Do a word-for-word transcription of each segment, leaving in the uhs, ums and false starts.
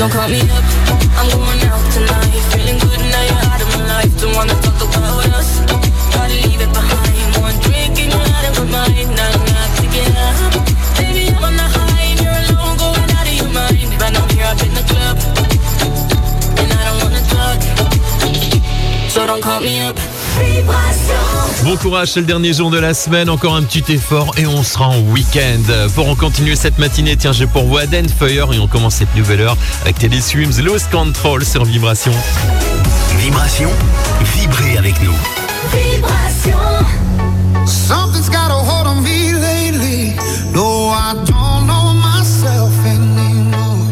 Don't call me up, I'm going out tonight. Feeling good now you're out of my life. Don't wanna talk about us, gotta leave it behind. One drink and you're out of my mind. Now I'm not to get up. Baby, I'm on the high and you're alone, going out of your mind. Right now here up in the club, and I don't wanna talk, so don't call me up. Bon courage, c'est le dernier jour de la semaine, encore un petit effort et on sera en week-end. Pour en continuer cette matinée, tiens, j'ai pour vous Aden Feuer et on commence cette nouvelle heure avec Teddy Swims, Lose Control sur Vibration. Vibration, vibrez avec nous. Vibration. Something's got a hold on me lately. No, I don't know myself anymore.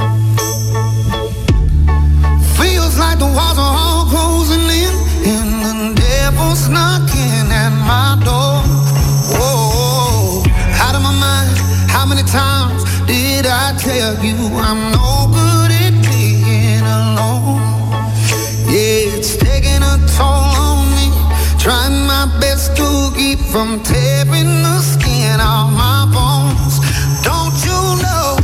Feels like the walls are all closing in. And the devil's knocking at my door. Whoa, out of my mind. How many times did I tell you I'm no good at being alone? Yeah, it's taking a toll on me. Trying my best to keep from tearing the skin off my bones. Don't you know?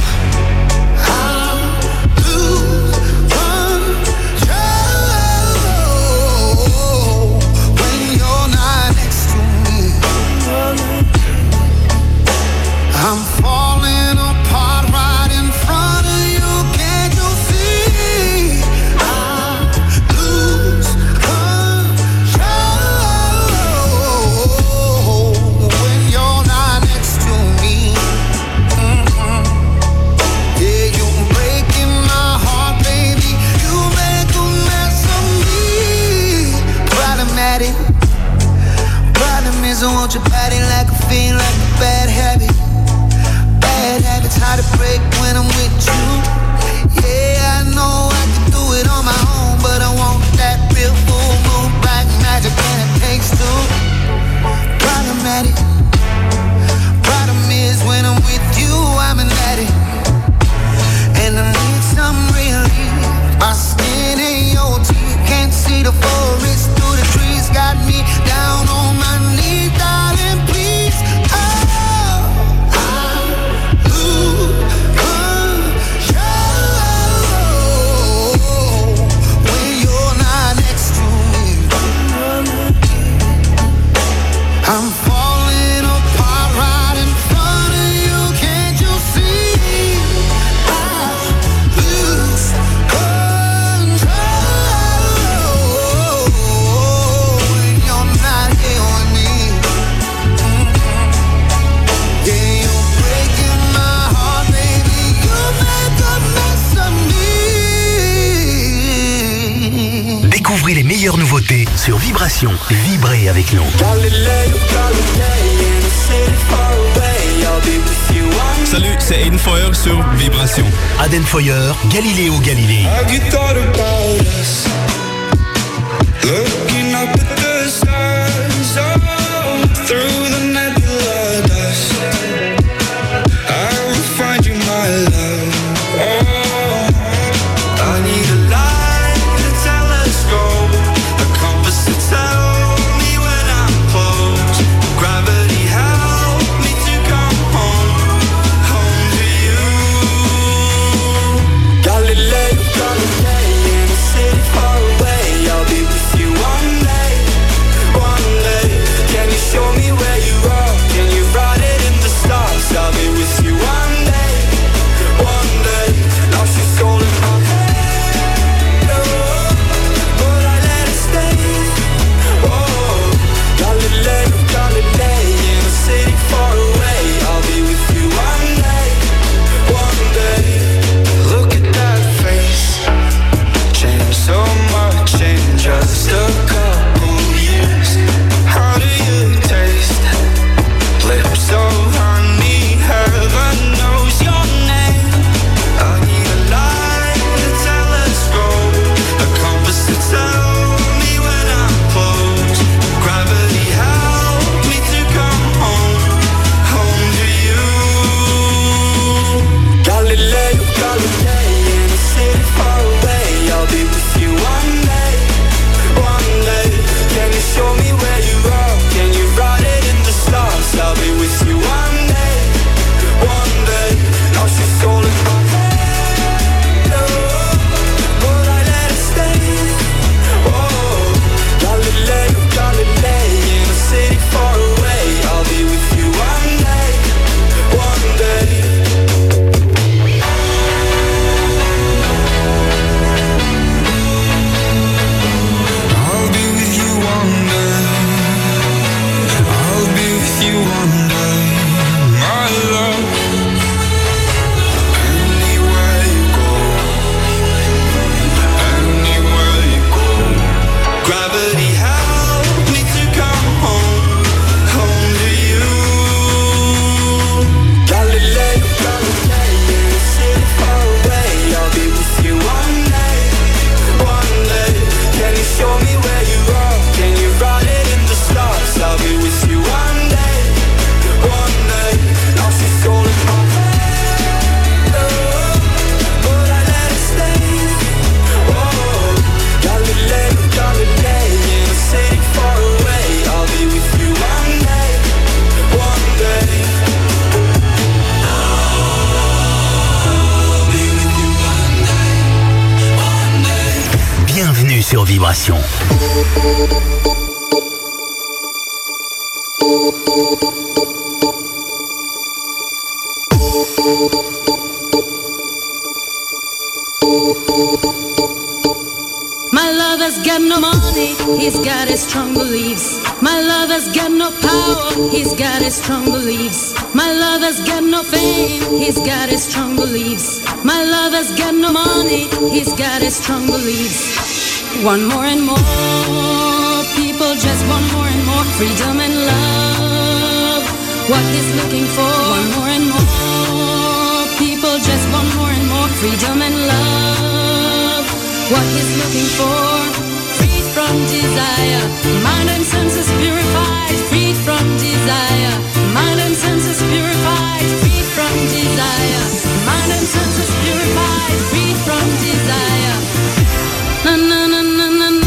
I'm falling apart right in front of you. Can't you see? I lose control when you're not next to me. Mm-hmm. Yeah, you're breaking my heart, baby. You make a mess of me. Problematic. Problem is I want your body like a fiend, like a bad habit. Bad habits hard to break when I'm with you. Yeah, I know I can do it on my own, but I want that real full moon, black magic, and it takes two. Problematic. Problem is when I'm with you, I'm an addict, and I need some relief. My skin ain't your teeth, can't see the forest through the trees. Got me down on my knees, darling, please. Oh, I'm falling apart right in front of you. Can't you see? I lose control when you're not here with me. Mm-hmm. Yeah, you're breaking my heart, baby. You make a mess of me. Découvrez les meilleures nouveautés sur Vibration. Vibrez avec nous. Salut, c'est Aden Feuer sur Vibration. Aden Feuer, Galileo Galilei. Have you thought about us? Looking up at the stars, oh, through the nebula dust. I will find you, my love. Oh, I need a light, a telescope, a compass to tell me when I'm close. Gravity help me to come home, home to you. Galileo, Galilei, in a city far away. I'll be with you one day. sur Vibration. My lover's got no money, he's got his strong beliefs. My lover's got no power, he's got his strong beliefs. My lover's got no fame, he's got his strong beliefs. My lover's got no money, he's got his strong beliefs. One more and more, people just want more and more freedom and love. What he's looking for, one more and more, people just want more and more freedom and love. What he's looking for, freed from desire, mind and senses purified, freed from desire, mind and senses purified, freed from desire, mind and senses purified, freed from desire. Na na na na na na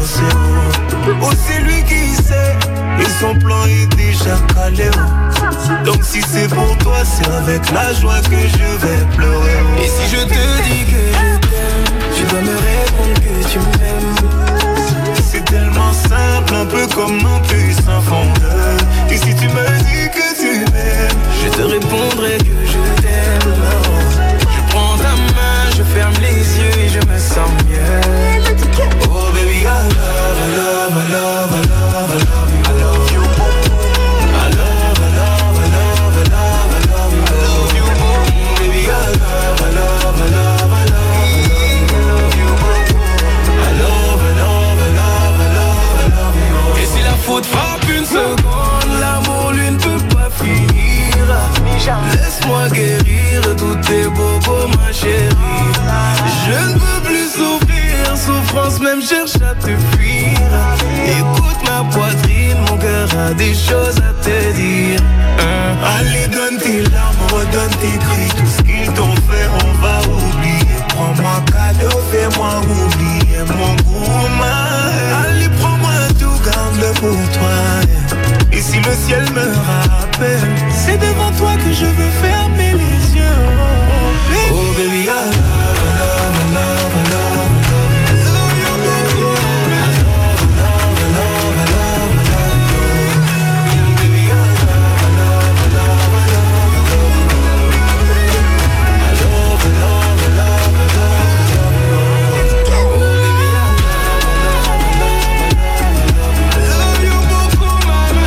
Oh, c'est lui qui sait, et son plan est déjà calé. Oh. Donc si c'est pour toi, c'est avec la joie que je vais pleurer. Et si je te dis que je t'aime, tu dois me répondre que tu m'aimes. C'est tellement simple, un peu comme un puissant fondeur. Et si tu me dis que tu m'aimes, je te répondrai que je t'aime. Je prends ta main, je ferme les yeux et je me sens mieux. Oh baby, I love, I love, I love, I love, I love you. I love you. I love, I love, I love, I love, I love you. I love you. Baby, I love, I love, I love, I love you. I love, I love, I love, I love, I love you. Et si la faute frappe une seconde, l'amour lui ne peut pas finir. Laisse-moi guérir tous tes bobos, ma chérie. Je ne veux plus souffrir, souffrance même cherche à te fuir. Écoute ma poitrine, mon cœur a des choses à te dire. hein? Allez, donne tes larmes, redonne tes cris. Tout ce qu'ils t'ont fait, on va oublier. Prends-moi cadeau, fais-moi oublier mon goût, ma. Allez, prends-moi tout, garde-le pour toi. Et si le ciel me rappelle, c'est devant toi que je veux fermer les yeux. Oh baby, oh, baby I love, I love, I love, I love, I love you, baby. I love, I love, I love, I love, I love you. Baby, I love, I love, I love, I love, I love you. I love, I love, I love, I love, I love you. Oh baby, I love, I love, I love, I love, I love you beaucoup, mama.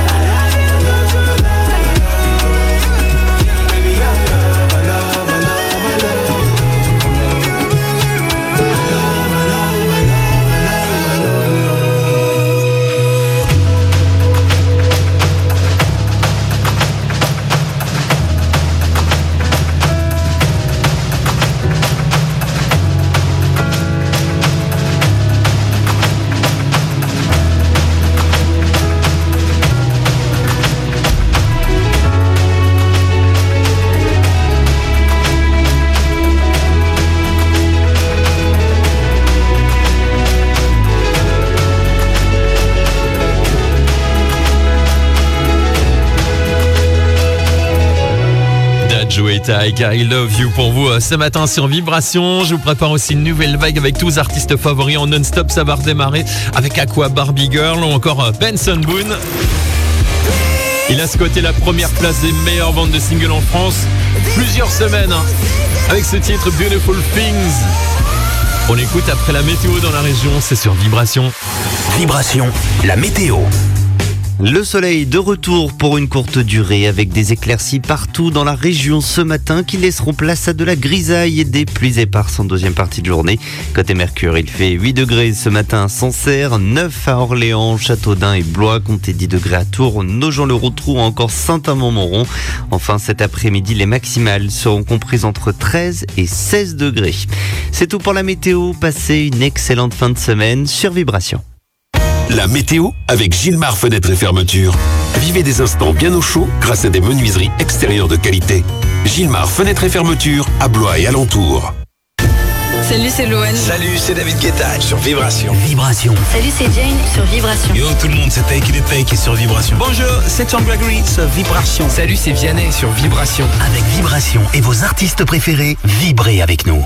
Joey Taika, I love you pour vous ce matin sur Vibration. Je vous prépare aussi une nouvelle vague avec tous les artistes favoris en non-stop. Ça va redémarrer avec Aqua, Barbie Girl ou encore Benson Boone. Il a squatté la première place des meilleures ventes de singles en France plusieurs semaines hein, avec ce titre Beautiful Things. On écoute après la météo dans la région, c'est sur Vibration. Vibration, la météo. Le soleil de retour pour une courte durée avec des éclaircies partout dans la région ce matin qui laisseront place à de la grisaille et des pluies éparses en deuxième partie de journée. Côté Mercure, il fait huit degrés ce matin à Sancerre, neuf à Orléans, Châteaudun et Blois, comptez dix degrés à Tours, Nogent-le-Rotrou ou encore Saint-Amand-Montrond. Enfin cet après-midi, les maximales seront comprises entre treize et seize degrés. C'est tout pour la météo, passez une excellente fin de semaine sur Vibration. La météo avec Gilmar Fenêtres et Fermetures. Vivez des instants bien au chaud grâce à des menuiseries extérieures de qualité. Gilmar Fenêtres et Fermetures à Blois et alentours. Salut, c'est Loane. Salut, c'est David Guetta sur Vibration. Vibration. Salut, c'est Jane sur Vibration. Yo tout le monde, c'est Take It Take sur Vibration. Bonjour, c'est Tom Gregory sur Vibration. Salut, c'est Vianney sur Vibration. Avec Vibration et vos artistes préférés, vibrez avec nous.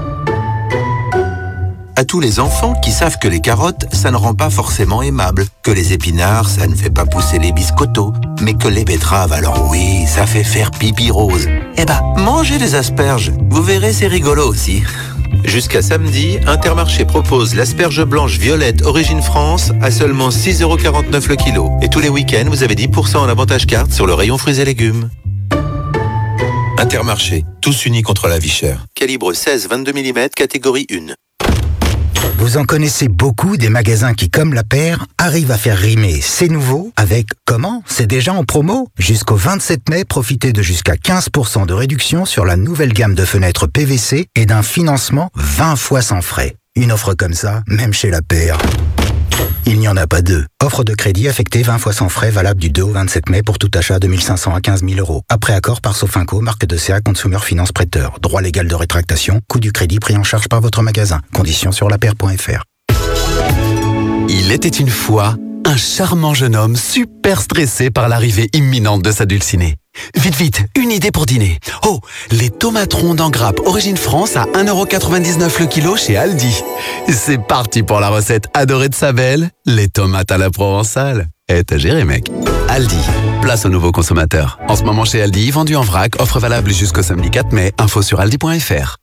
À tous les enfants qui savent que les carottes, ça ne rend pas forcément aimable, que les épinards, ça ne fait pas pousser les biscottos, mais que les betteraves, alors oui, ça fait faire pipi rose. Eh ben, mangez des asperges, vous verrez, c'est rigolo aussi. Jusqu'à samedi, Intermarché propose l'asperge blanche violette Origine France à seulement six euros quarante-neuf le kilo. Et tous les week-ends, vous avez dix pour cent en avantage carte sur le rayon fruits et légumes. Intermarché, tous unis contre la vie chère. Calibre seize vingt-deux millimètres, catégorie un. Vous en connaissez beaucoup des magasins qui, comme la paire, arrivent à faire rimer c'est nouveau avec comment? C'est déjà en promo? Jusqu'au vingt-sept mai, profitez de jusqu'à quinze pour cent de réduction sur la nouvelle gamme de fenêtres P V C et d'un financement vingt fois sans frais. Une offre comme ça, même chez la paire, il n'y en a pas deux. Offre de crédit affectée vingt fois sans frais, valable du deux au vingt-sept mai pour tout achat de mille cinq cents à quinze mille euros. Après accord par Sofinco, marque de C A Consumer Finance Prêteur. Droit légal de rétractation, coût du crédit pris en charge par votre magasin. Conditions sur la paire point f r. Il était une fois Un charmant jeune homme super stressé par l'arrivée imminente de sa dulcinée. Vite, vite, une idée pour dîner. Oh, les tomates rondes en grappe Origine France à un euro quatre-vingt-dix-neuf le kilo chez Aldi. C'est parti pour la recette adorée de sa belle, les tomates à la provençale. Eh, t'as géré, mec. Aldi, place aux nouveaux consommateurs. En ce moment chez Aldi, vendu en vrac, offre valable jusqu'au samedi quatre mai. Info sur aldi point f r.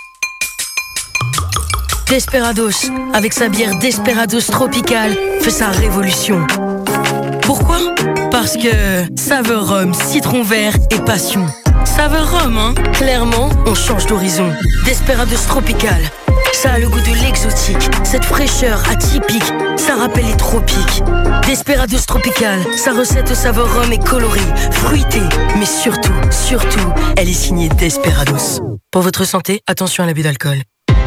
Desperados, avec sa bière Desperados Tropical, fait sa révolution. Pourquoi ? Parce que saveur rhum, citron vert et passion. Saveur rhum, hein ? Clairement, on change d'horizon. Desperados Tropical, ça a le goût de l'exotique, cette fraîcheur atypique, ça rappelle les tropiques. Desperados Tropical, sa recette saveur rhum est colorée, fruitée, mais surtout, surtout, elle est signée Desperados. Pour votre santé, attention à l'abus d'alcool.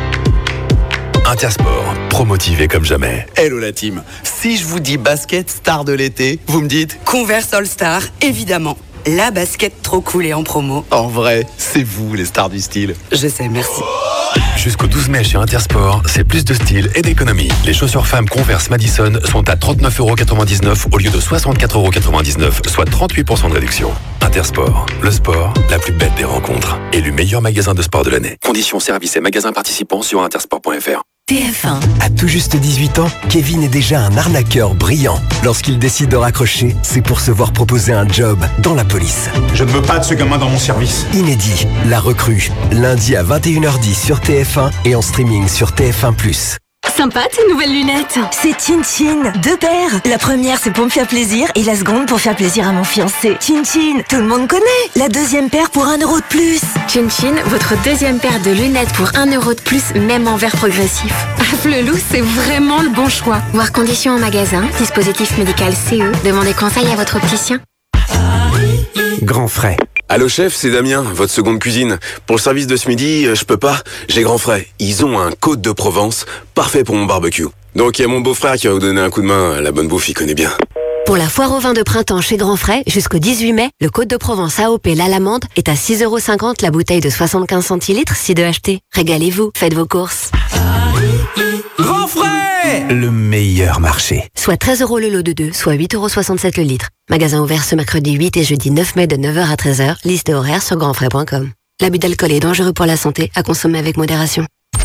Intersport, pro-motivé comme jamais. Hello la team. Si je vous dis basket star de l'été, vous me dites Converse All Star, évidemment. La basket trop cool et en promo. En vrai, c'est vous les stars du style. Je sais, merci. Jusqu'au douze mai chez Intersport, c'est plus de style et d'économie. Les chaussures femmes Converse Madison sont à trente-neuf euros quatre-vingt-dix-neuf au lieu de soixante-quatre euros quatre-vingt-dix-neuf, soit trente-huit pour cent de réduction. Intersport, le sport, la plus belle des rencontres. Élu meilleur magasin de sport de l'année. Conditions, services et magasins participants sur intersport point f r. T F un. À tout juste dix-huit ans, Kevin est déjà un arnaqueur brillant. Lorsqu'il décide de raccrocher, c'est pour se voir proposer un job dans la police. Je ne veux pas de ce gamin dans mon service. Inédit, La Recrue, lundi à vingt et une heures dix sur T F un et en streaming sur T F un plus. Sympa tes nouvelles lunettes. C'est Chin Chin, deux paires. La première c'est pour me faire plaisir et la seconde pour faire plaisir à mon fiancé. Chin Chin, tout le monde connaît. La deuxième paire pour un euro de plus. Chin Chin, votre deuxième paire de lunettes pour un euro de plus, même en verre progressif. Ah, Flelou, c'est vraiment le bon choix. Voir conditions en magasin, dispositif médical C E, demandez conseil à votre opticien. Grand frais. Allô chef, c'est Damien, votre seconde cuisine. Pour le service de ce midi, je peux pas. J'ai Grand Frais. Ils ont un Côte de Provence, parfait pour mon barbecue. Donc il y a mon beau-frère qui va vous donner un coup de main. La bonne bouffe, il connaît bien. Pour la foire au vin de printemps chez Grand Frais, jusqu'au dix-huit mai, le Côte de Provence A O P l'Alamande est à six euros cinquante la bouteille de soixante-quinze centilitres, si de acheter. Régalez-vous, faites vos courses. Grand Frais, le meilleur marché. Soit treize euros le lot de deux, soit huit euros soixante-sept le litre. Magasin ouvert ce mercredi huit et jeudi neuf mai de neuf heures à treize heures. Liste horaire sur grandfrais point com. L'abus d'alcool est dangereux pour la santé, à consommer avec modération.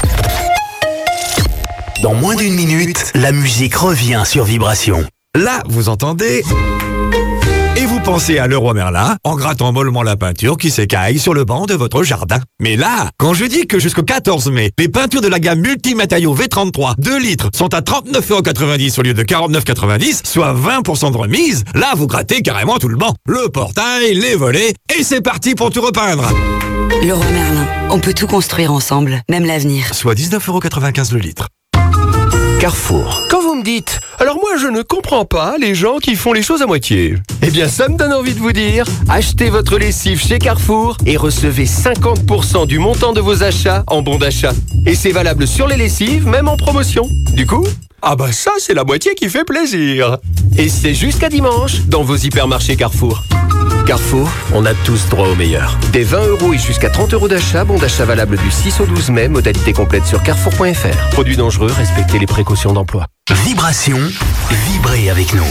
Dans moins d'une minute, la musique revient sur Vibration. Là, vous entendez... Et vous pensez à Leroy Merlin en grattant mollement la peinture qui s'écaille sur le banc de votre jardin. Mais là, quand je dis que jusqu'au quatorze mai, les peintures de la gamme multimatériaux V trente-trois deux litres sont à trente-neuf euros quatre-vingt-dix au lieu de quarante-neuf euros quatre-vingt-dix, soit vingt pour cent de remise, là vous grattez carrément tout le banc. Le portail, les volets, et c'est parti pour tout repeindre. Leroy Merlin, on peut tout construire ensemble, même l'avenir. Soit dix-neuf euros quatre-vingt-quinze le litre. Carrefour. Quand vous me dites « Alors moi je ne comprends pas les gens qui font les choses à moitié », eh bien ça me donne envie de vous dire « Achetez votre lessive chez Carrefour et recevez cinquante pour cent du montant de vos achats en bon d'achat. Et c'est valable sur les lessives, même en promotion. Du coup, ah bah ça c'est la moitié qui fait plaisir. Et c'est jusqu'à dimanche dans vos hypermarchés Carrefour. Carrefour, on a tous droit au meilleur. Des vingt euros et jusqu'à trente euros d'achat, bon d'achat valable du six au douze mai, modalité complète sur carrefour point f r. Produits dangereux, respectez les précautions d'emploi. Vibration, vibrez avec nous.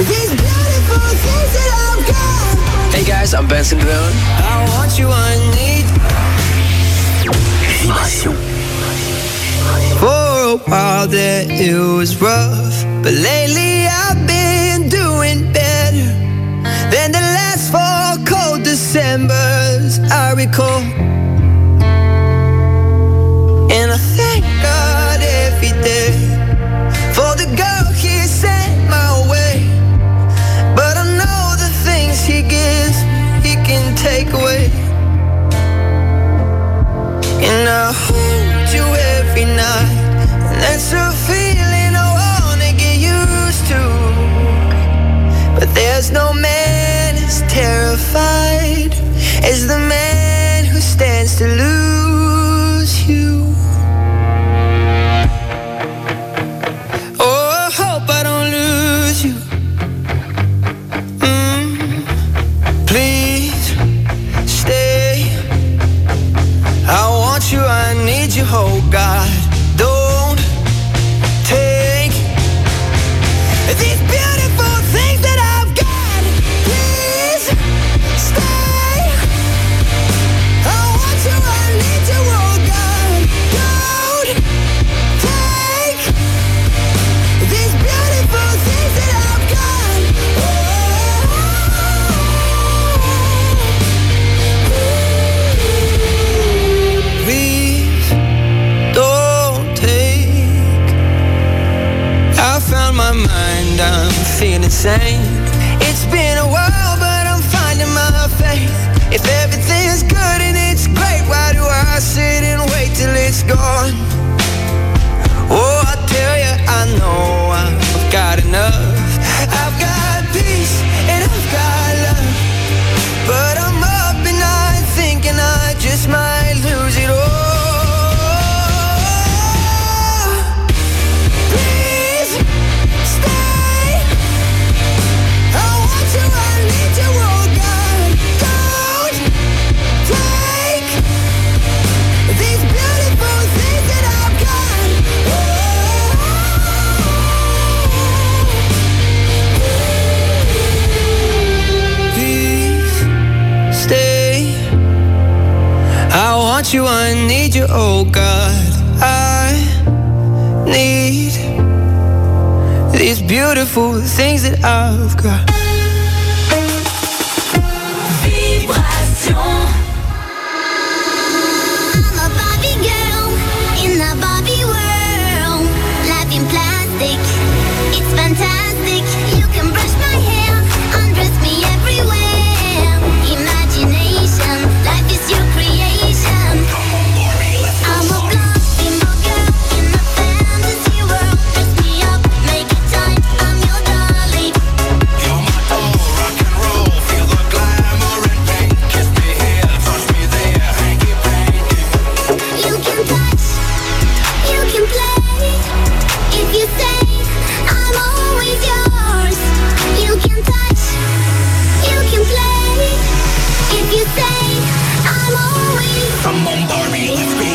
Hey guys, I'm Benson Boone. I want you, I need. Vibration. For a while there it was rough, but lately I've been doing better than the last four cold Decembers I recall. And I thank God every day for the girl he sent my way. But I know the things he gives, he can take away. And I hold you every night, and that's a feeling I wanna get used to. But there's no man as terrified as the man who stands to lose you. Oh, I hope I don't lose you. Mm, please stay. I want you, I need you, oh God. Don't take these beautiful want you, I need you, oh God. I need these beautiful things that I've got. Vibration. I'm a Barbie girl in a Barbie world. Life in plastic, it's fantastic. You can brush my hair, undress me everywhere. Imagination, life is your creation. I'm a blonde bimbo girl in a fantasy world. Dress me up, make it tight, I'm your darling. You're my doll, rock and roll, feel the glamour and pink. Kiss me here, touch me there, hanky panky. You can touch, you can play. If you say I'm always yours, you can touch, you can play. If you say I'm always. Come on, Barbie, let's go.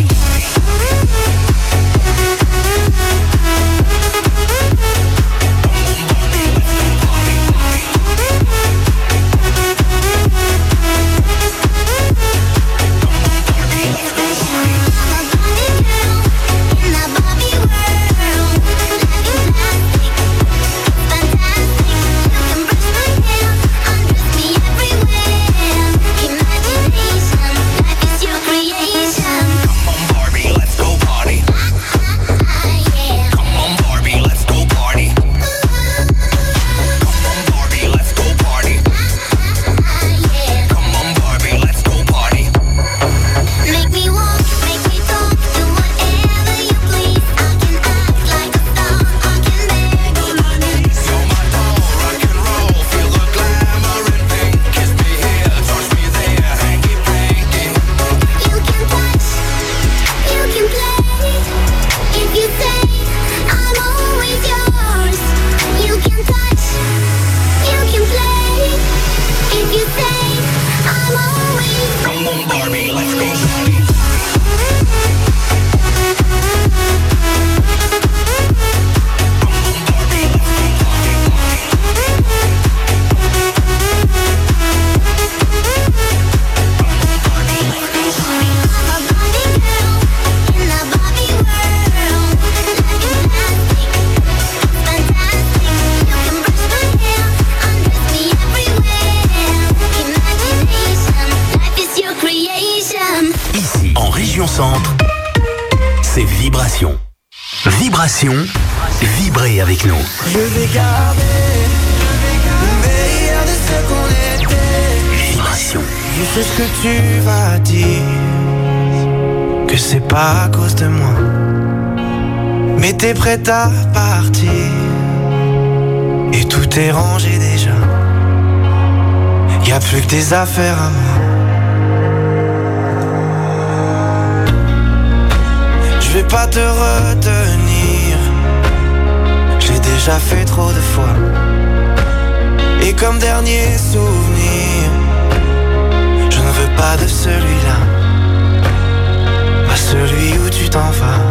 C'est Vibration. Vibration, vibrez avec nous. Je vais garder le meilleur de ce qu'on était. Vibration. Je sais ce que tu vas dire, que c'est pas à cause de moi. Mais t'es prête à partir, et tout est rangé déjà. Y'a plus que des affaires à moi. Je vais pas te retenir, j'ai déjà fait trop de fois. Et comme dernier souvenir, je ne veux pas de celui-là, pas celui où tu t'en vas.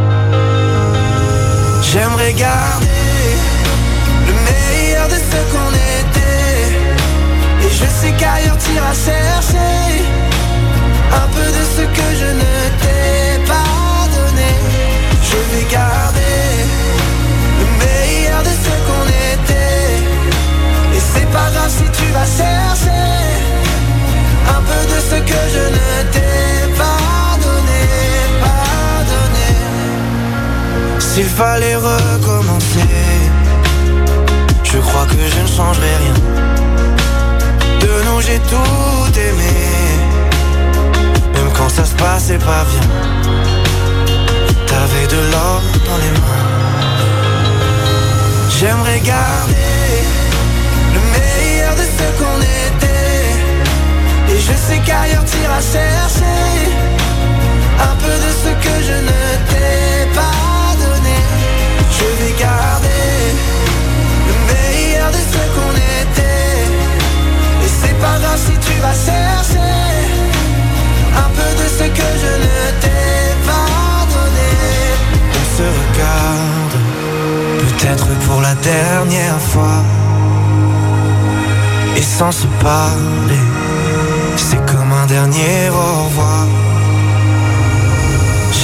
J'aimerais garder le meilleur de ce qu'on était. Et je sais qu'ailleurs t'iras chercher un peu de ce que je ne t'ai pas. Je vais garder le meilleur de ce qu'on était. Et c'est pas grave si tu vas chercher un peu de ce que je ne t'ai pas donné, pas donné. S'il fallait recommencer, je crois que je ne changerai rien. De nous j'ai tout aimé, même quand ça se passait pas bien. T'avais de l'or dans les mains. J'aimerais garder le meilleur de ce qu'on était. Et je sais qu'ailleurs t'iras chercher un peu de ce que je ne t'ai pas donné. Je vais garder le meilleur de ce qu'on était. Et c'est pas grave si tu vas chercher un peu de ce que je ne t'ai pas donné. On se regarde, peut-être pour la dernière fois. Et sans se parler, c'est comme un dernier au revoir.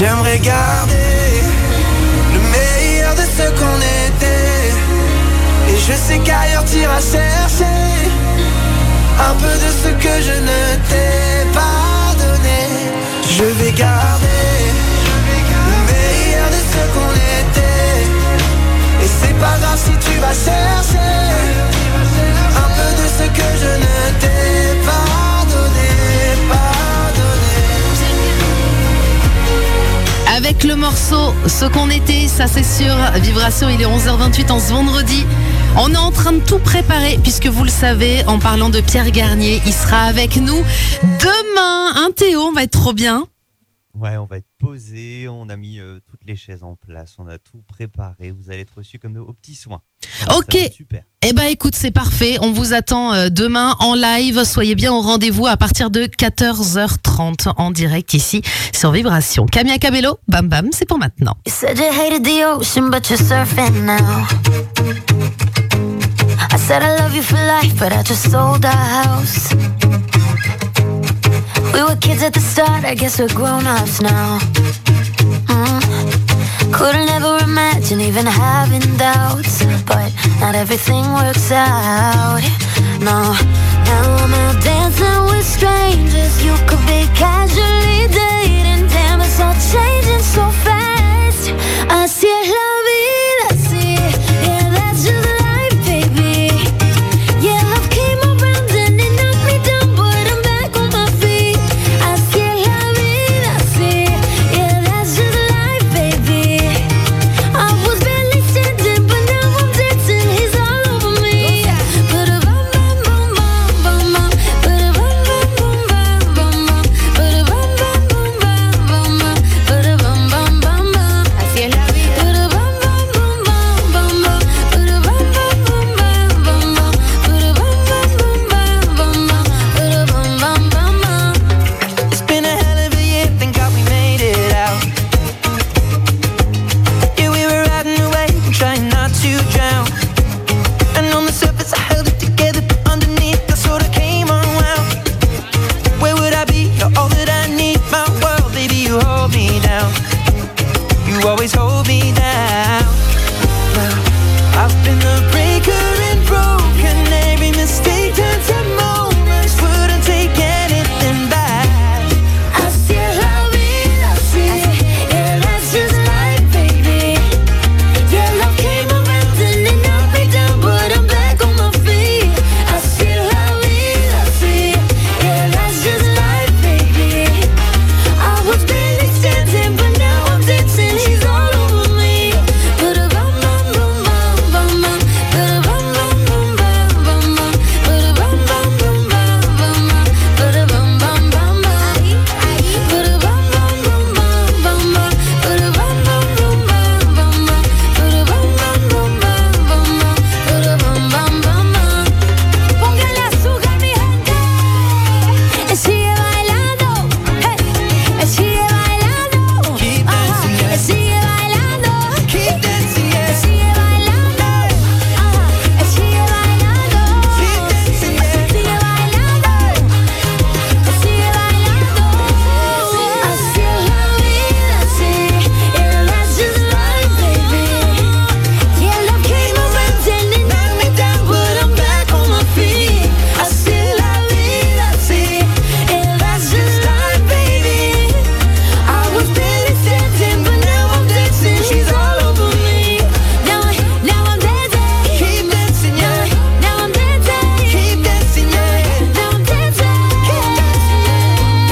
J'aimerais garder le meilleur de ce qu'on était. Et je sais qu'ailleurs t'iras chercher un peu de ce que je ne t'ai pas donné. Je vais garder le meilleur de ce qu'on était. Et c'est pas grave si tu vas chercher un peu de ce que je ne t'ai pas donné, pas donné. Avec le morceau Ce qu'on était, ça c'est sûr. Vibration, il est onze heures vingt-huit en ce vendredi. On est en train de tout préparer puisque vous le savez, en parlant de Pierre Garnier, il sera avec nous demain. Un Théo, on va être trop bien. Ouais, on va être posé, on a mis euh, toutes les chaises en place, on a tout préparé, vous allez être reçus comme aux petits soins. Alors, ok, super. Eh ben écoute, c'est parfait, on vous attend euh, demain en live, soyez bien au rendez-vous à partir de quatorze heures trente en direct ici sur Vibration. Camilla Cabello, bam bam, c'est pour maintenant. You said you hated the ocean, but you're surfing now. I said I love you for life, but I just sold our house. We were kids at the start, I guess we're grown-ups now. Mm. Couldn't ever imagine even having doubts, but not everything works out. No, now I'm out dancing with strangers. You could be casually dating. Damn, it's all changing so fast. Así es la vida, así. Yeah, that's just life, baby. Yeah, love came around and it knocked me down, but I'm back on my feet. Así es la vida, así. Yeah, that's just life, baby. I was barely standing, but now I'm dancing. He's all over me. Ba-da-bum, bum, bum, bum, bum, ba-da-bum, bum, bum, bum, bum, ba-da-bum, bum, bum, bum, bum, ba-da-bum, bum, bum, bum. Así es la vida. Ba-da-bum, bum, bum, bum, bum, bum, ba-da-bum, bum, bum, bum, bum, bum, ba-da-bum, bum, bum, bum, bum, ba-da-bum, bum, bum, bum. It's been a hell of a year, thank God we made it out. Yeah, we were riding away, trying not to drown. And on the surface I held it together, but underneath I sort of came unwound. Where would I be? You're all that I need, my world, baby, you hold me down. You always hold me down. Well, I've been the breaker and broken. Every mistake turns to moments. Wouldn't take anything back. Así es la vida, así. Yeah, that's just life, baby. Yeah, love came around and it knocked me down, but I'm back on my feet. Así es la vida, así. Yeah, that's just life, baby. I was barely standing, but now I'm dancing. He's all over me. Ba-da-bum, bum, bum, bum, bum, bum. Ba-da-bum, bum, bum, bum, bum, bum. Ba-da-bum, bum, bum, bum, bum, bum. Ba-da-bum, bum, bum, bum. Ba-da-bum, bum, bum, bum, bum, bum. Ba-da-bum, bum, bum, bum, bum, bum. Ba-da-bum, bum, bum, bum, bum, bum. Ba-da-bum, bum, bum, bum. Póngale azúcar, mi gente. Y sigue bailando. Hey. Y sigue bailando. Ajá. Y sigue bailando. Keep dancing, yeah. Y sigue bailando. Ajá. Y sigue bailando. Keep dancing, yeah. Sigue bailando. Y sigue bailando. Así es la vida, así. Yeah, that's just life, baby. Yeah, love came around and it knocked me down, but I'm back on my feet. Así es la vida, así. Yeah, that's just life, baby. I was barely standing, but now I'm dancing. She's all over me. Now, I- now I'm dancing. Keep dancing, yeah. Now I'm dancing. Keep dancing, yeah. Now I'm dancing. Keep dancing, yeah.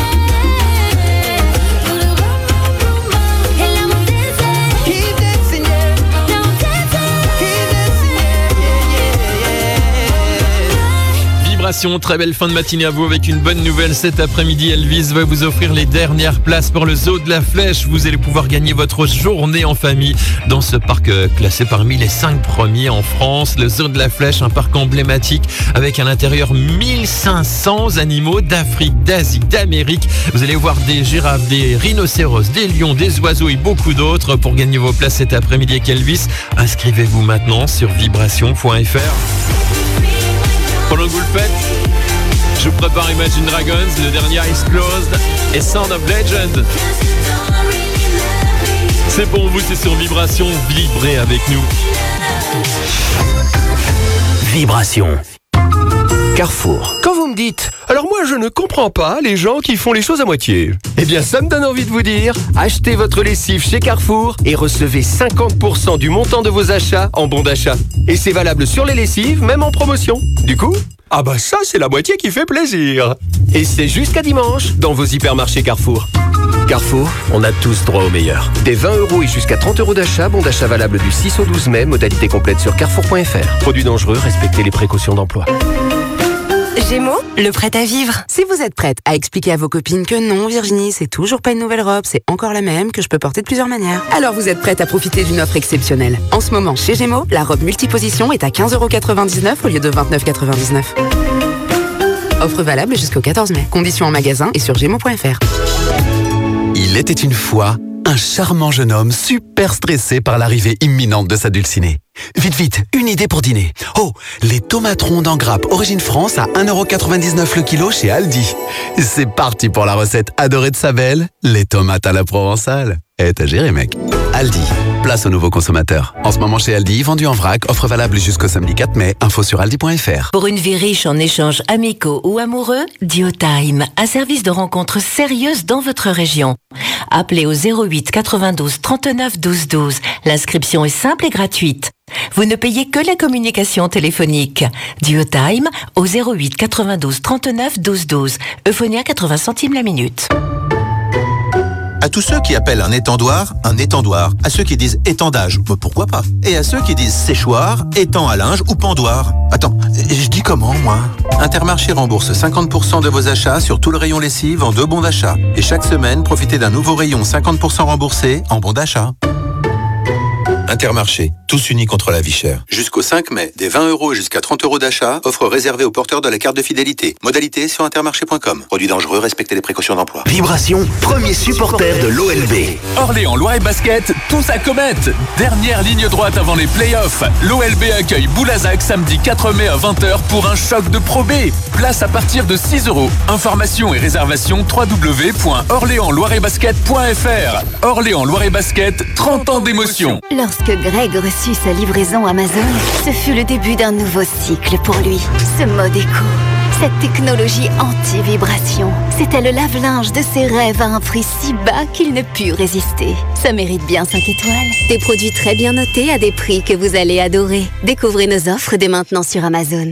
Ba-da-bum, bum, bum, bum. And now I'm dancing. Keep dancing, yeah. Now I'm dancing. Keep dancing, yeah. Vibration, très belle fin de matinée à vous avec une bonne nouvelle cet après-midi. Elvis va vous offrir les dernières places pour le Zoo de la Flèche. Vous allez pouvoir gagner votre journée en famille dans ce parc euh, classé parmi les cinq premiers en France. Le Zoo de la Flèche, un parc emblématique avec à l'intérieur mille cinq cents animaux d'Afrique, d'Asie, d'Amérique. Vous allez voir des girafes, des rhinocéros, des lions, des oiseaux et beaucoup d'autres. Pour gagner vos places cet après-midi avec Elvis, inscrivez-vous maintenant sur vibration point f r. Pendant que vous le faites, je vous prépare Imagine Dragons, le dernier Eyes Closed et Sound of Legend. C'est pour vous, c'est sur Vibration. Vibrez avec nous. Vibration. Carrefour. Quand vous me dites, alors moi je ne comprends pas les gens qui font les choses à moitié. Eh bien ça me donne envie de vous dire, achetez votre lessive chez Carrefour et recevez cinquante pour cent du montant de vos achats en bon d'achat. Et c'est valable sur les lessives, même en promotion. Du coup, ah bah ça c'est la moitié qui fait plaisir. Et c'est jusqu'à dimanche dans vos hypermarchés Carrefour. Carrefour, on a tous droit au meilleur. Des vingt euros et jusqu'à trente euros d'achat, bon d'achat valable du six au douze mai, modalité complète sur carrefour point f r. Produits dangereux, respectez les précautions d'emploi. Gémeaux, le prêt à vivre. Si vous êtes prête à expliquer à vos copines que non, Virginie, c'est toujours pas une nouvelle robe, c'est encore la même, que je peux porter de plusieurs manières, alors vous êtes prête à profiter d'une offre exceptionnelle. En ce moment, chez Gémeaux, la robe multiposition est à quinze euros quatre-vingt-dix-neuf au lieu de vingt-neuf euros quatre-vingt-dix-neuf. Offre valable jusqu'au quatorze mai. Conditions en magasin et sur gémeaux point f r. Il était une fois un charmant jeune homme super stressé par l'arrivée imminente de sa dulcinée. Vite, vite, une idée pour dîner. Oh, les tomates rondes en grappe Origine France à un euro quatre-vingt-dix-neuf le kilo chez Aldi. C'est parti pour la recette adorée de sa belle, les tomates à la provençale. Eh, t'as géré, mec. Aldi, place aux nouveaux consommateurs. En ce moment chez Aldi, vendu en vrac, offre valable jusqu'au samedi quatre mai. Info sur aldi point f r. Pour une vie riche en échanges amicaux ou amoureux, Duotime, un service de rencontres sérieuses dans votre région. Appelez au zéro huit quatre-vingt-douze trente-neuf douze douze. L'inscription est simple et gratuite. Vous ne payez que la communication téléphonique. Duotime au zéro huit quatre-vingt-douze trente-neuf douze douze. Euphonia quatre-vingts centimes la minute. À tous ceux qui appellent un étendoir, un étendoir. À ceux qui disent étendage, bah pourquoi pas. Et à ceux qui disent séchoir, étang à linge ou pendoir. Attends, je dis comment, moi? Intermarché rembourse cinquante pour cent de vos achats sur tout le rayon lessive en deux bons d'achat. Et chaque semaine, profitez d'un nouveau rayon cinquante pour cent remboursé en bons d'achat. Intermarché, tous unis contre la vie chère. Jusqu'au cinq mai, des vingt euros jusqu'à trente euros d'achat, offre réservée aux porteurs de la carte de fidélité. Modalité sur intermarché point com. Produit dangereux, respectez les précautions d'emploi. Vibration, premier supporter de l'O L B. Orléans Loire Basket, tous à comète. Dernière ligne droite avant les playoffs. L'O L B accueille Boulazac samedi quatre mai à vingt heures pour un choc de Pro B. Place à partir de six euros. Informations et réservations w w w point orléans loire basket point f r. Orléans Loire Basket, trente ans d'émotion. Lorsque Greg reçut sa livraison Amazon, ce fut le début d'un nouveau cycle pour lui. Ce mode éco, cette technologie anti-vibration, c'était le lave-linge de ses rêves à un prix si bas qu'il ne put résister. Ça mérite bien cinq étoiles. Des produits très bien notés à des prix que vous allez adorer. Découvrez nos offres dès maintenant sur Amazon.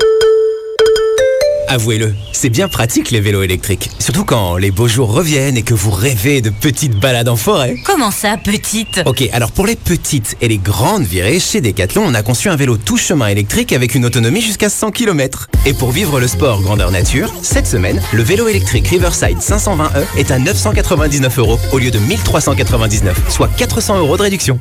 Avouez-le, c'est bien pratique les vélos électriques. Surtout quand les beaux jours reviennent et que vous rêvez de petites balades en forêt. Comment ça, petite? Ok, alors pour les petites et les grandes virées, chez Decathlon, on a conçu un vélo tout chemin électrique avec une autonomie jusqu'à cent kilomètres. Et pour vivre le sport grandeur nature, cette semaine, le vélo électrique Riverside cinq cent vingt E est à neuf cent quatre-vingt-dix-neuf euros au lieu de mille trois cent quatre-vingt-dix-neuf, soit quatre cents euros de réduction.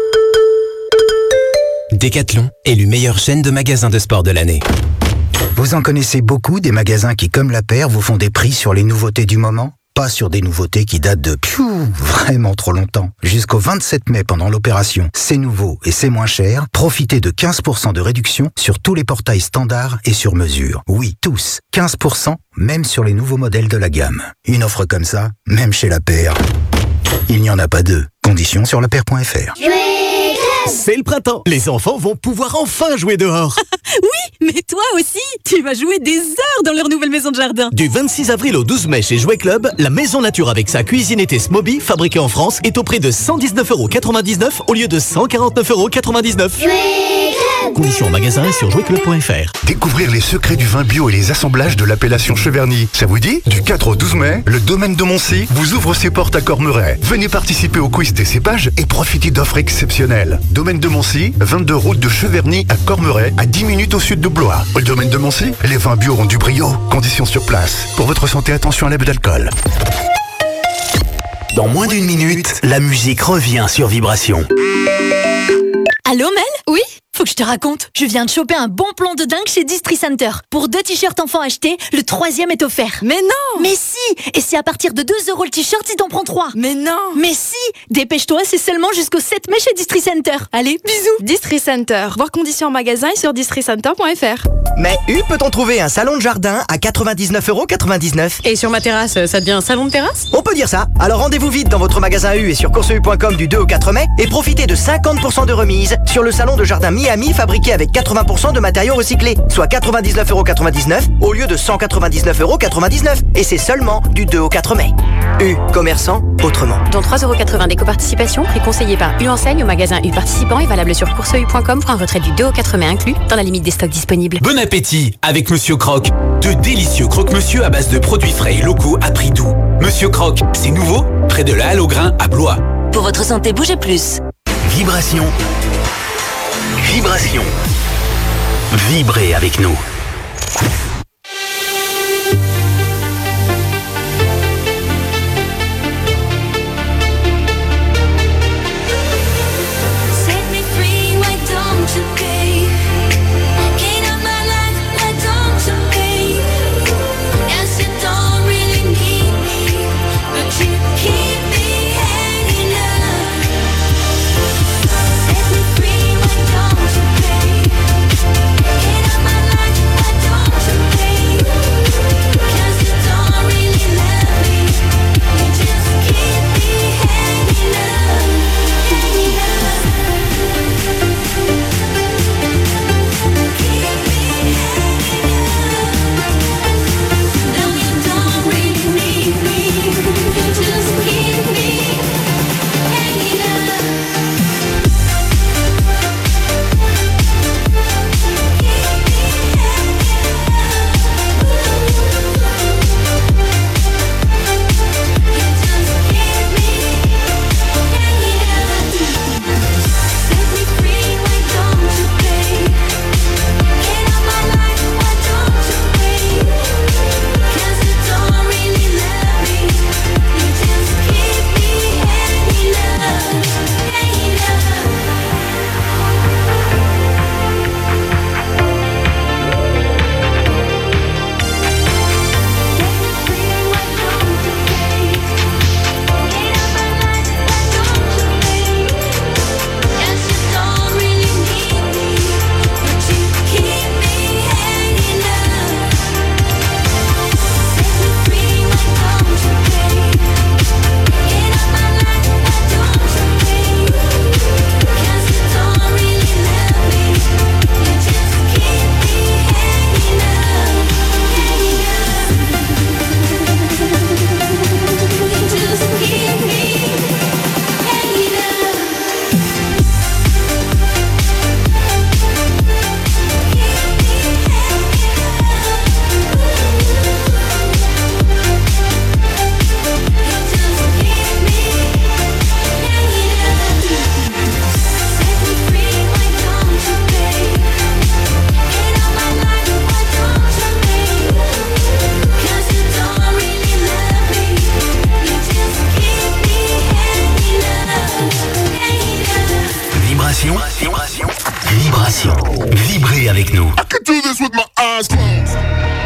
Decathlon, élu meilleure chaîne de magasins de sport de l'année. Vous en connaissez beaucoup des magasins qui, comme la paire, vous font des prix sur les nouveautés du moment? Pas sur des nouveautés qui datent de piou, vraiment trop longtemps. Jusqu'au vingt-sept mai, pendant l'opération C'est nouveau et c'est moins cher, profitez de quinze pour cent de réduction sur tous les portails standards et sur mesure. Oui, tous. quinze pour cent, même sur les nouveaux modèles de la gamme. Une offre comme ça, même chez la paire, il n'y en a pas deux. Conditions sur la paire point f r. C'est le printemps. Les enfants vont pouvoir enfin jouer dehors. Oui, mais toi aussi, tu vas jouer des heures dans leur nouvelle maison de jardin. Du vingt-six avril au douze mai chez Jouet Club, la maison nature avec sa cuisine été Smoby, fabriquée en France, est au prix de cent dix-neuf euros quatre-vingt-dix-neuf au lieu de cent quarante-neuf euros quatre-vingt-dix-neuf. Conditions en magasin et sur jouet club point f r. Découvrir les secrets du vin bio et les assemblages de l'appellation Cheverny. Ça vous dit? Du quatre au douze mai, le domaine de Moncy vous ouvre ses portes à Cormeray. Venez participer au quiz des cépages et profitez d'offres exceptionnelles. Domaine de Moncy, vingt-deux route de Cheverny à Cormeray, à dix minutes au sud de Blois. Au domaine de Moncy, les vins bio ont du brio. Conditions sur place. Pour votre santé, attention à l'abus d'alcool. Dans moins d'une minute, la musique revient sur Vibration. Allô Mel? Oui? faut que je te raconte. Je viens de choper un bon plan de dingue chez Distri Center. Pour deux t-shirts enfants achetés, le troisième est offert. Mais non! Mais si! Et c'est à partir de deux euros le t-shirt si t'en prends trois. Mais non! Mais si! Dépêche-toi, c'est seulement jusqu'au sept mai chez Distri Center. Allez, bisous! Distri Center. Voir conditions en magasin et sur distri center point f r. Mais où peut-on trouver un salon de jardin à quatre-vingt-dix-neuf euros quatre-vingt-dix-neuf? Et sur ma terrasse, ça devient un salon de terrasse? On peut dire ça. Alors rendez-vous vite dans votre magasin U et sur course u point com du deux au quatre mai et profitez de cinquante pour cent de remise sur le salon de jardin Miami fabriqué avec quatre-vingts pour cent de matériaux recyclés, soit quatre-vingt-dix-neuf euros quatre-vingt-dix-neuf au lieu de cent quatre-vingt-dix-neuf euros quatre-vingt-dix-neuf. Et c'est seulement du deux au quatre mai. U, commerçant autrement. Dont trois euros quatre-vingts d'éco-participation, prix conseillé par U Enseigne au magasin U participant et valable sur course u point com pour un retrait du deux au quatre mai inclus, dans la limite des stocks disponibles. Bon appétit avec Monsieur Croque. De délicieux croque-monsieur à base de produits frais et locaux à prix doux. Monsieur Croque, c'est nouveau, près de la Halle au Grain à Blois. Pour votre santé, bougez plus. Vibration. Vibration. Vibrez avec nous. Vibration. Vibration. Vibrez avec nous. I could do this with my eyes closed.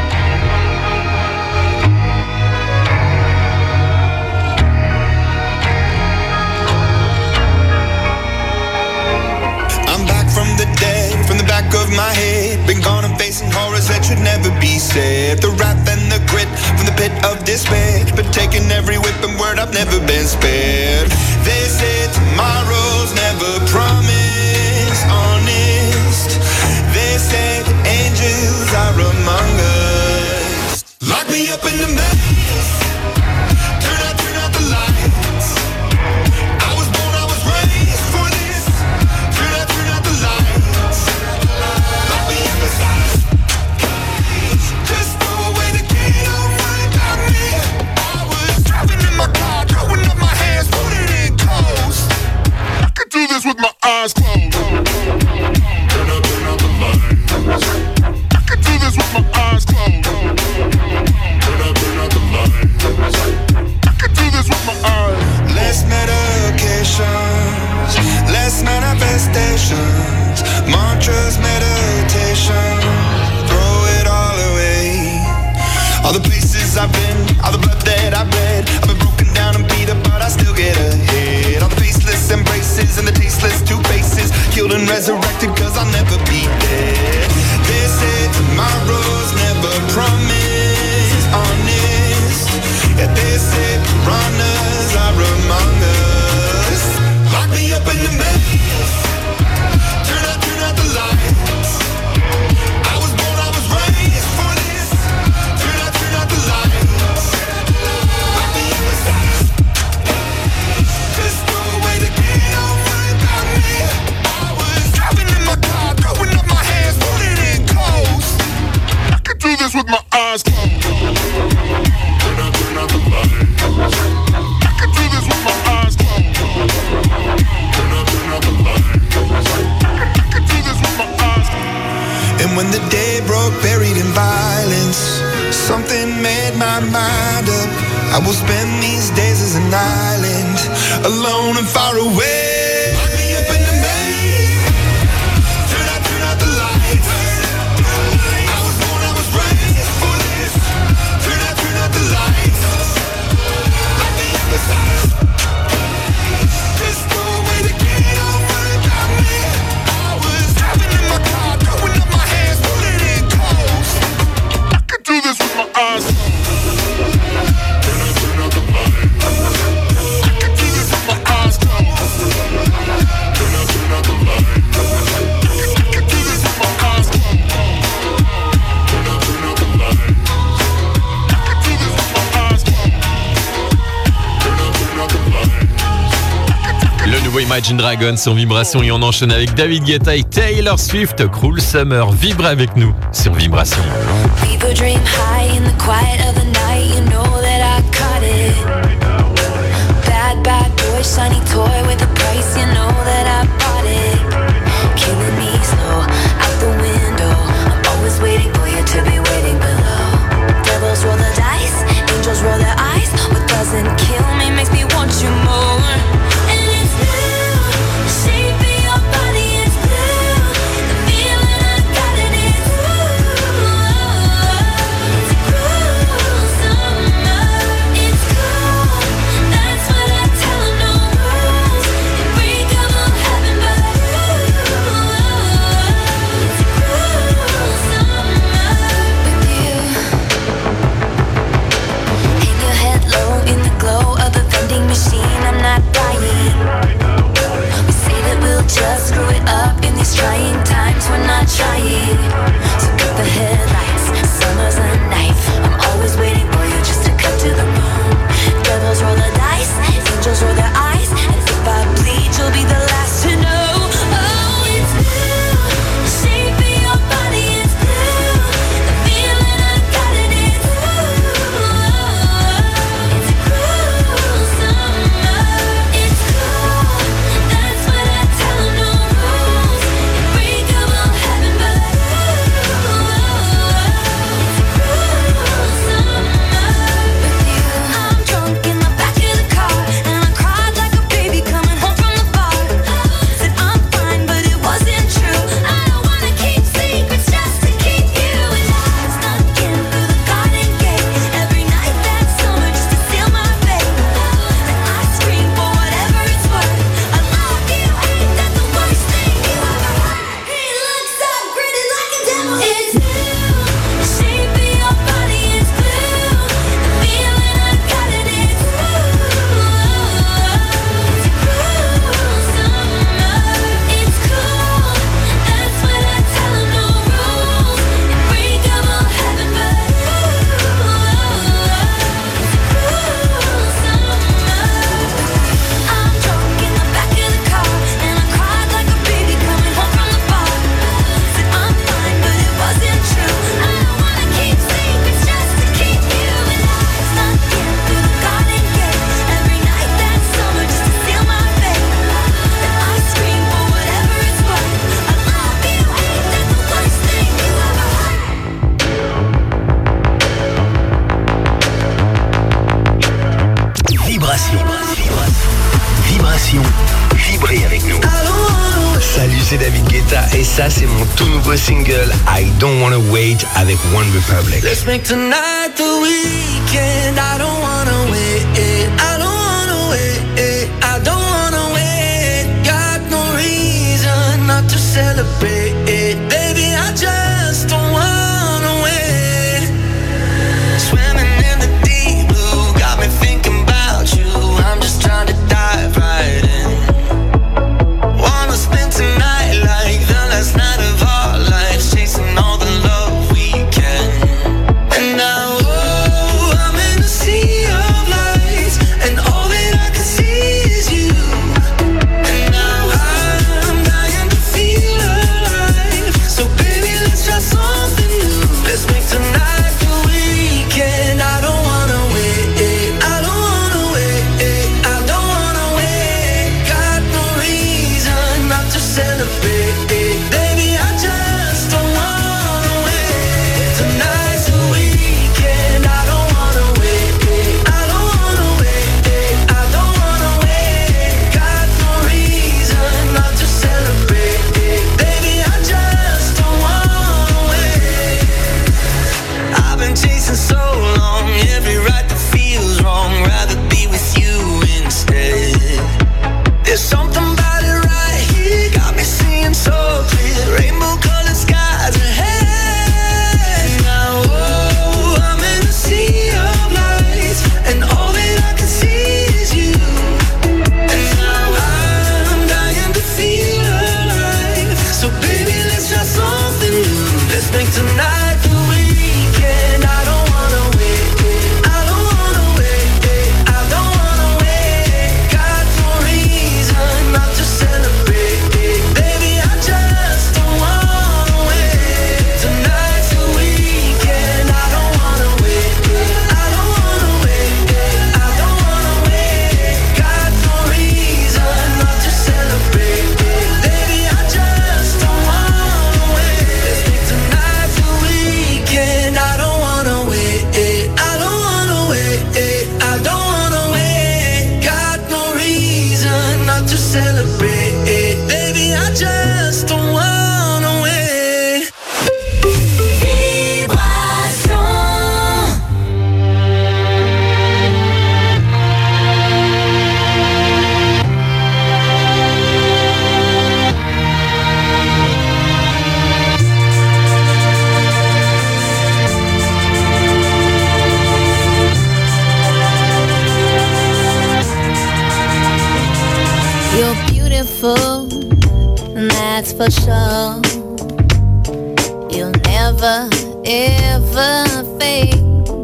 I'm back from the dead, from the back of my head. Been gone and facing horrors that should never be said. The wrath and the grit from the pit of despair. Been taking every whip and word, I've never been spared. They said tomorrow's never promised, honest. They said angels are among us. Lock me up in the maze. Turn out, turn out the lights. I was born, I was raised for this. Turn out, turn out the lights. Lock me up inside. Just throw away the key, don't worry about me. I was driving in my car, throwing up my hands, putting in coast. I could do this with my eyes closed. Turn out, turn out the lights. I could do this with my eyes closed. Turn out, turn out the All the places I've been, all the blood that I've bled. I've been broken down and beat up, but I still get ahead. All the faceless embraces and the tasteless two faces, killed and resurrected, cause I'll never be dead. They say tomorrow's never promised, honest. Yeah, they say piranhas are among us. Lock me up in the maze. Turn out, turn out the lights. I was born, I was raised for this. Turn out, turn out the lights. Lock me up inside. Just no way to get over about me. I was driving in my car, throwing up my hands, putting in coast. I could do this with my eyes closed. Turn out, turn out the lights. I could do this with my eyes closed. Turn out, turn out the lights. And when the day broke, buried in violence, something made my mind up. I will spend these days as an island, alone and far away. Lock me up in the maze. Turn out, turn out the lights. I was born, I was raised for this. Turn out, turn out the lights. Lock me up inside. There's no way to get over about me. I was driving in my car, throwing up my hands, putting in coast. I could do this with my eyes closed. Turn out, turn out the lights. I could do this with my eyes closed. Turn out, turn out the lights. I could do this with my eyes closed. Turn out, turn out the lights. I could do this with my eyes closed. Turn out, turn out the lights. Le nouveau Imagine Dragons sur Vibration et on enchaîne avec David Guetta et Taylor Swift. Cruel Summer, vibre avec nous sur Vibration. People dream high in the quiet of the night. You know that I caught it. Bad, bad boy, shiny toy with a price. You know that I bought it. Killing me slow, out the window. I'm always waiting for you to be waiting below. Devils roll the dice, angels roll their eyes. What doesn't kill me makes me want you more. Just screw it up in these trying times. We're not trying. So cut the headlights. Summer's a knife. I'm always waiting for you just to cut to the bone. Devils roll the dice. Angels roll their eyes. And if I bleed, you'll be the last to know. Oh, it's blue. The shape of your body is blue. The feeling I got it is blue. It's a cruel summer. It's cool. That's what I tell. c'est David Guetta. Guetta et ça c'est mon tout nouveau single I Don't Wanna Wait avec One Republic. Let's make tonight the weekend. I don't wanna wait. I don't wanna wait. I don't wanna wait. Got no reason not to celebrate. Baby, I just don't wanna wait. Swimming in the deep blue, got me thinking about you. I'm just trying to dive right in. Wanna spend tonight like the last night of our lives, chasing all the love we can. And now, oh, I'm in the sea of lights, and all that I can see is you. And now I'm dying to feel alive. So baby, let's try something new. Let's make tonight the weekend. I don't wanna wait. I don't wanna wait. I don't wanna wait. Got no reason not to celebrate. Baby, I just don't wanna wait. Tonight's the weekend. I don't wanna wait. I don't wanna wait. I don't wanna wait. Got no reason not to celebrate. Baby, I just don't wanna wait. I've been chasing so long, every right that feels wrong. Rather be with you instead. There's something about it right here, got me seeing so clear. Rainbow colored skies ahead. Now, oh, I'm in a sea of lights, and all that I can see is you. And now I'm dying to feel alive. So baby, let's try something new. Let's make tonight the weekend. I don't wanna wait. I don't wanna wait. I don't wanna wait. Got no reason not to celebrate. Baby, I just don't wanna wait. Tonight's the weekend. I don't wanna wait. I don't wanna wait. I don't wanna wait. Got no reason not to celebrate. Baby, I just don't wanna wait. Let's make tonight the weekend. I don't wanna wait. I don't wanna wait. I don't wanna wait. Got no reason not to celebrate. Baby, I just don't wanna wait. You're beautiful, and that's for sure. You'll never, ever fade.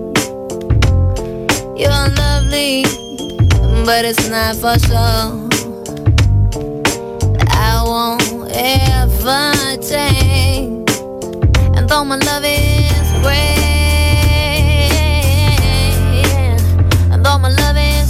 You're lovely, but it's not for sure. I won't ever change. And though my love is great, and though my love is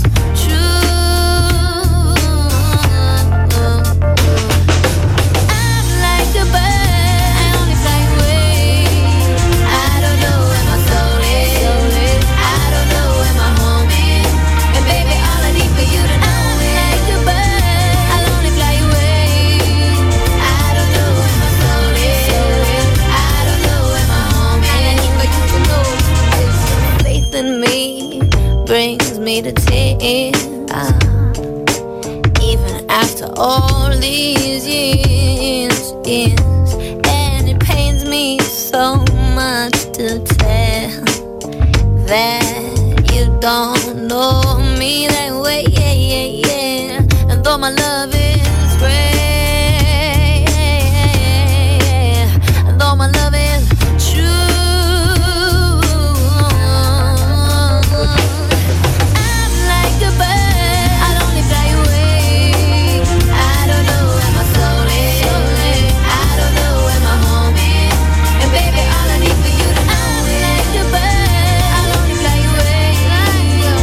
brings me to tears, ah. Even after all these years, years, and it pains me so much to tell that you don't know me that way, yeah, yeah, yeah. And though my love is great, and though my love is true, baby, all I need for you to know, like a bird, I'll only fly away.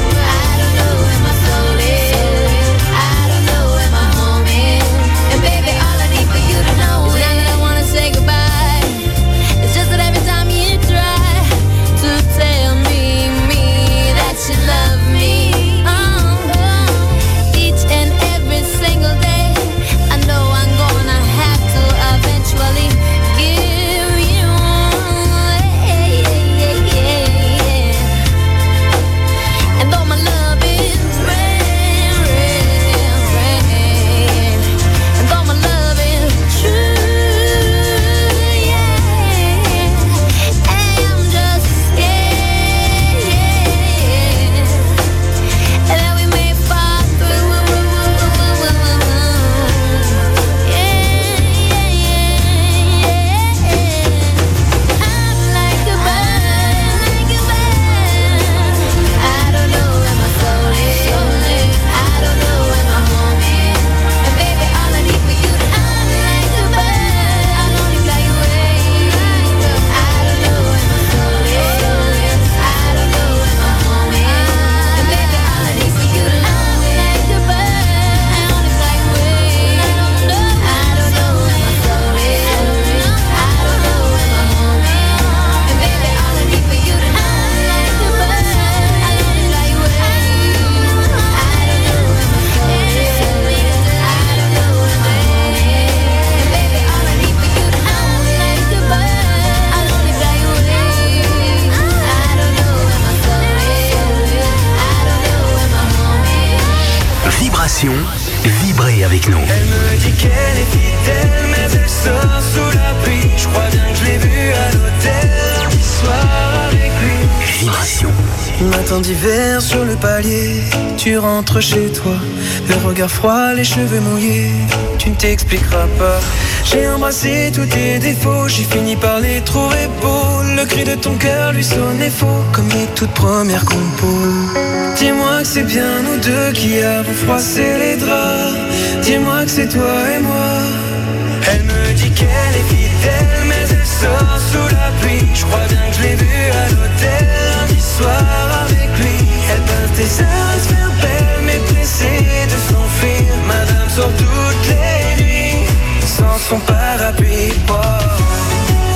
Vibrez avec nous. Elle me dit qu'elle est fidèle, mais elle sort sous la pluie. Je crois bien que je l'ai vue à l'hôtel lundi soir avec lui. Vibration. Matin d'hiver sur le palier, tu rentres chez toi, le regard froid, les cheveux mouillés, tu ne t'expliqueras pas. J'ai embrassé tous tes défauts, j'ai fini par les trouver beaux. Le cri de ton cœur lui sonnait faux, comme les toutes premières compos. Dis-moi que c'est bien nous deux qui avons froissé les draps. Dis-moi que c'est toi et moi. Elle me dit qu'elle est fidèle, mais elle sort sous la pluie. Je crois bien que je l'ai vue à l'hôtel lundi soir avec lui. Elle pince des airs à se faire belle, mais pressée de s'enfuir. Madame sort toutes les nuits sans son parapluie. Oh, oh, oh,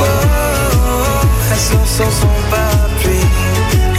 oh. Elle sort sans son parapluie. Oh, oh,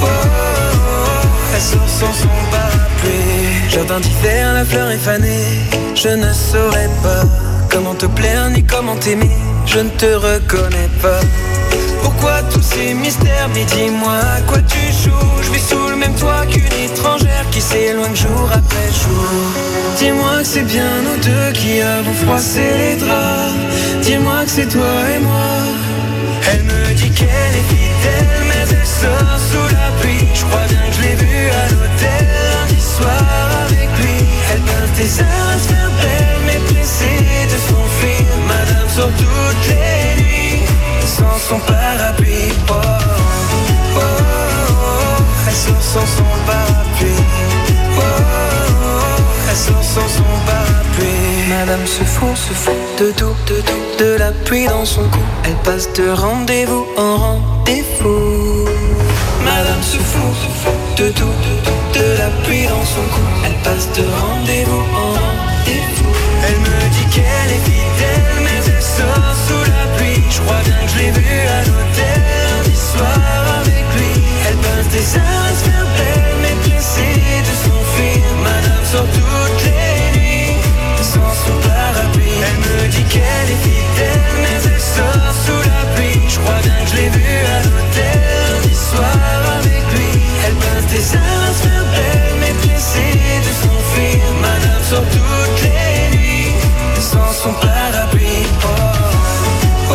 oh. Elle sort sans son parapluie. Jardin d'hiver, la fleur est fanée. Je ne saurais pas comment te plaire ni comment t'aimer. Je ne te reconnais pas. Pourquoi tous ces mystères? Mais dis-moi à quoi tu joues. Je vis sous le même toit qu'une étrangère qui s'éloigne jour après jour. Dis-moi que c'est bien nous deux qui avons froissé les draps. Dis-moi que c'est toi et moi. Elle me dit qu'elle est fidèle, mais elle sort sous la pluie. Je crois bien que je l'ai vue à l'hôtel lundi soir avec lui. Elle pince des airs à se faire belle, mais pressée de s'enfuir. Madame sort toutes les nuits sans son parapluie. Oh, oh, oh, oh. Elle sort sans son parapluie. Oh, oh, oh. Elle sort sans son parapluie. Madame se fout, se fout de tout, de tout, de la pluie dans son cou. Elle passe de rendez-vous en rendez-vous. Madame se fout, se fout de tout, de tout, de la pluie dans son cou. Elle passe de rendez-vous en rendez-vous. Elle me dit qu'elle est fidèle, mais elle sort sous la pluie. Je crois bien que je l'ai vue à l'hôtel lundi soir avec lui. Elle pince des airs à se faire belle, mais pressée de s'enfuir. Madame sort toutes les nuits sans son parapluie. Elle me dit qu'elle est fidèle, mais elle sort sous la pluie. Je crois bien que je l'ai vue à l'hôtel lundi soir avec lui. Elle pince des airs à se faire belle, mais pressée de s'enfuir. Madame sort toutes les nuits sans son parapluie. Oh, oh, oh,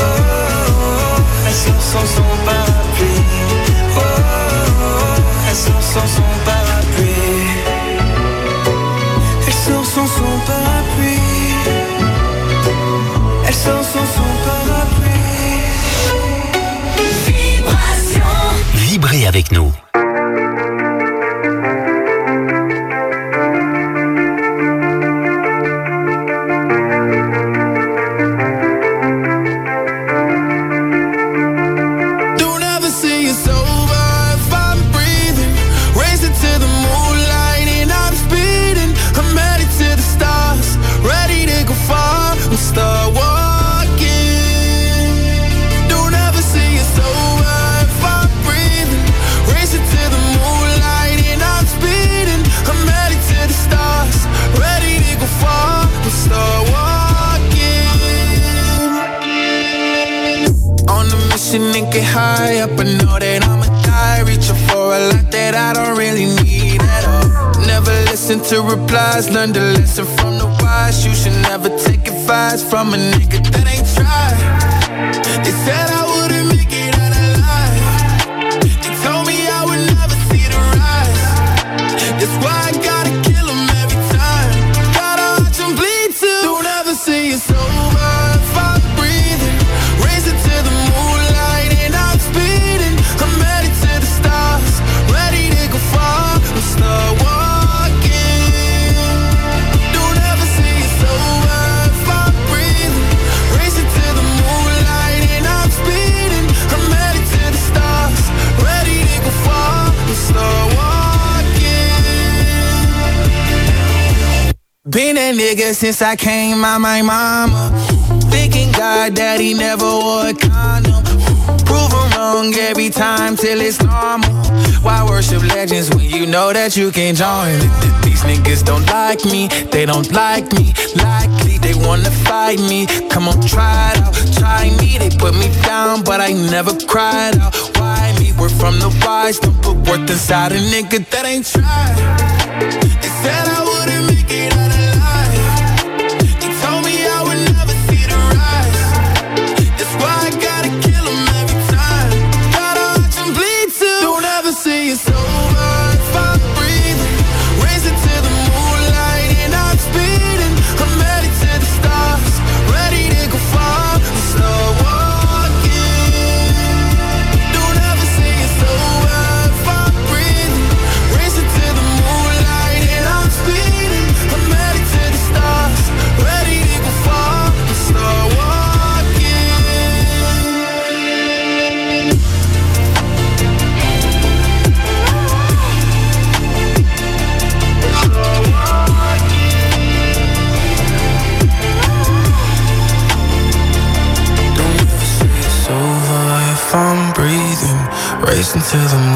oh. Elle sort sans son parapluie. Oh, oh, oh. Elle sort sans son parapluie. Elle sort sans son parapluie. Elle sort sans son parapluie. Vibration. Vibrez avec nous. And get high up, I know that I'ma die. Reaching for a lot that I don't really need at all. Never listen to replies, learn the lesson from the wise. You should never take advice from a nigga that ain't tried. They said I wouldn't make it out alive. They told me I would never see the rise. That's why I gotta kill them every time. Gotta watch them bleed too. Don't ever say it's over if I'm breathing. Raise it to the moon. Been that nigga since I came out my mama. Thinking God that he never wore a condom. Prove him wrong every time till it's normal. Why worship legends when you know that you can't join? These niggas don't like me, they don't like me. Likely they wanna fight me. Come on, try it out, try me. They put me down, but I never cried out. Why me? We're from the wise, don't put worth inside a nigga that ain't tried. They said I wouldn't make it out alive. say it's over if I'm breathing. Racing to the moonlight and I'm speeding. I'm headed to the stars, ready to go far. Start walking. Don't ever say it's over if I'm breathing. Racing to the moonlight and I'm speeding. I'm headed to the stars, ready to go far. Start walking. If I'm breathing, racing to the